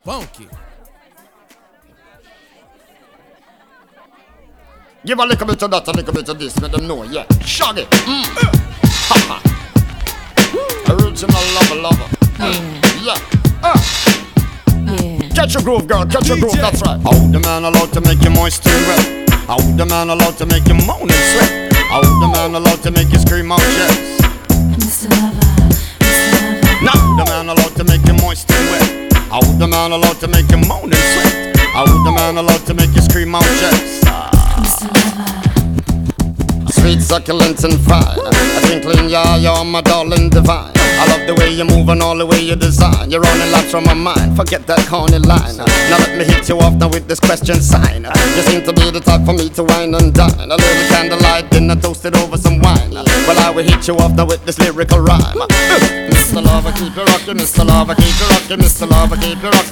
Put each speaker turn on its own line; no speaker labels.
Funky.
Give a little bit of that, a little bit of this, let them know, yeah. Shaggy. Ha-ha. Original lover. Yeah. Catch your groove, girl, catch your groove, that's right. How the man allowed to make you moist and wet? How the man allowed to make you moan and sweat? How the man allowed to make you scream out, yes?
Mr. Lover, Mr. Lover.
Now the man allowed to make you moist and wet? How the man allowed to make you moan and sweat? How the man allowed to make you scream out, yes?
Mr. Lover.
Sweet, succulent and fine. A twinkling, yeah, you're my darling divine. I love the way you move and all the way you design. You're running laps from my mind, forget that corny line. Now let me hit you off now with this question sign. You seem to be the type for me to wine and dine. A little candlelight dinner toasted over some wine. Well, I will hit you off now with this lyrical rhyme. Mr. Lover, keep you rockin', Mr. Lover, keep you rockin', Mr. Lover, keep you rockin'.